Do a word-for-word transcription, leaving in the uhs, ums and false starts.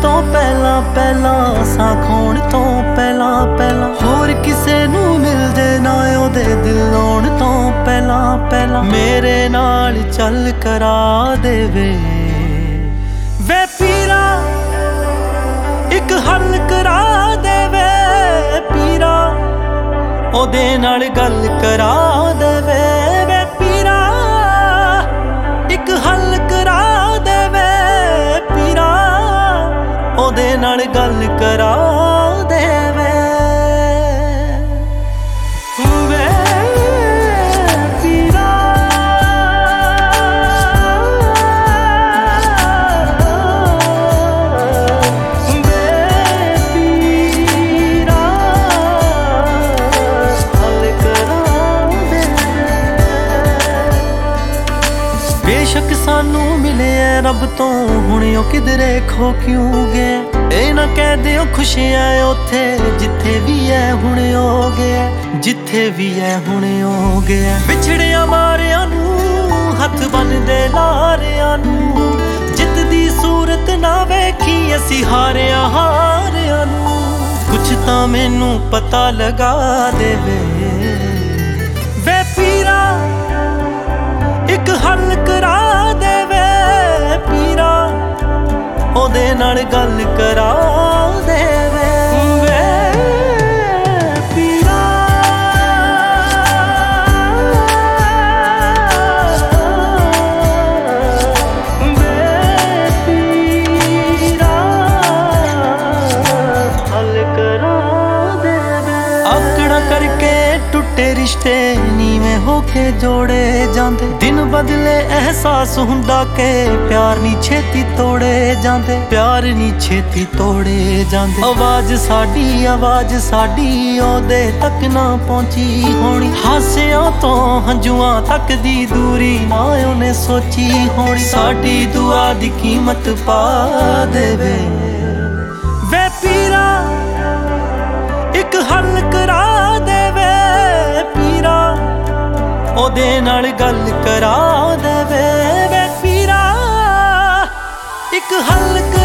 ਤੋਂ ਪਹਿਲਾਂ ਪਹਿਲਾਂ, ਸਾਹ ਖੋਣ ਤੋਂ ਪਹਿਲਾਂ ਪਹਿਲਾਂ, ਹੋਰ ਕਿਸੇ ਨੂੰ ਮਿਲ ਜੇ ਨਾ ਉਹਦੇ ਦਿਲ ਆਉਣ ਤੋਂ ਪਹਿਲਾਂ ਪਹਿਲਾਂ, ਮੇਰੇ ਨਾਲ ਚੱਲ ਕਰਾ ਦੇਵੇ ਵੇ ਪੀਰਾ, ਇੱਕ ਹੱਲ ਕਰਾ ਦੇਵੇ ਪੀਰਾ, ਉਹਦੇ ਨਾਲ ਗੱਲ ਕਰਾ ਦੇਵੇ ਵੇ ਪੀਰਾ, ਇੱਕ ਹੱਲ ਕਰਾ ਦੇਵੇ ਪੀਰਾ, ਉਹਦੇ ਨਾਲ ਗੱਲ ਕਰਾ ਦੇਵੇ ਵੇ ਪੀਰਾ। ਵੇ ਪੀਰਾ ਹੱਲ ਕਰਾ ਦੇਵੇ। ਬੇਸ਼ੱਕ ਸਾਨੂੰ ਮਿਲਿਆ ਰੱਬ ਤੋਂ, ਹੁਣ ਉਹ ਕਿਧਰੇ ਖੋ ਕਿਉਂ ਗਿਆ, ਇਹ ਨਾ ਕਹਿ ਦਿਓ ਖੁਸ਼ੀਆਂ ਉੱਥੇ ਜਿੱਥੇ ਵੀ ਹੈ ਹੁਣ ਹੋ ਗਿਆ, ਜਿੱਥੇ ਵੀ ਹੈ ਹੁਣ ਹੋ ਗਿਆ। ਵਿਛੜਿਆ ਮਾਰਿਆਂ ਨੂੰ ਹੱਥ ਬੰਨਦੇ ਲਾਰਿਆਂ ਨੂੰ, ਜਿੱਤ ਦੀ ਸੂਰਤ ਨਾ ਵੇਖੀ ਅਸੀਂ ਹਾਰਿਆ ਹਾਰਿਆਂ ਨੂੰ, ਕੁਛ ਤਾਂ ਮੈਨੂੰ ਪਤਾ ਲਗਾ ਦੇਵੇ ਵੇ ਪੀਰਾ, ਇੱਕ ਹੱਲ ਕਰਾ ਦੇਵੇ ਪੀਰਾ, ਉਹਦੇ ਨਾਲ ਗੱਲ ਕਰਾ ਦੇਵੇ ਵੇ ਪੀਰਾ। ਵੇ ਪੀਰਾ ਹੱਲ ਕਰਾ ਦੇਵੇ। ਆਕੜਾ ਕਰਕੇ ਟੁੱਟੇ ਰਿਸ਼ਤੇ ਨੀਵੇਂ ਹੋ ਕੇ ਜੋੜੇ ਜਾਂਦੇ, ਦਿਨ ਬਦਲੇ ਅਹਿਸਾਸ ਹੁੰਦਾ ਕਿ ਪਿਆਰ ਨੀ ਛੇਤੀ ਤੋੜੇ ਜਾਂਦੇ, ਪਿਆਰ ਨੀ ਛੇਤੀ ਤੋੜੇ ਜਾਂਦੇ। ਆਵਾਜ਼ ਸਾਡੀ ਆਵਾਜ਼ ਸਾਡੀ ਉਹਦੇ ਤੱਕ ਨਾ ਪਹੁੰਚੀ ਹੋਣੀ, ਹਾਸਿਆਂ ਤੋਂ ਹੰਝੂਆਂ ਤੱਕ ਦੀ ਦੂਰੀ ਨਾ ਉਹਨੇ ਸੋਚੀ ਹੋਣੀ, ਸਾਡੀ ਦੁਆ ਦੀ ਕੀਮਤ ਪਾ ਦੇਵੇ ਵੇ ਪੀਰਾ, ਇੱਕ ਹੱਲ ਕਰਾ ਦੇਵੇ ਪੀਰਾ, ਉਹਦੇ ਨਾਲ ਗੱਲ ਕਰਾ ਦੇਵੇ ਵੇ ਪੀਰਾ, ਇੱਕ ਹੱਲ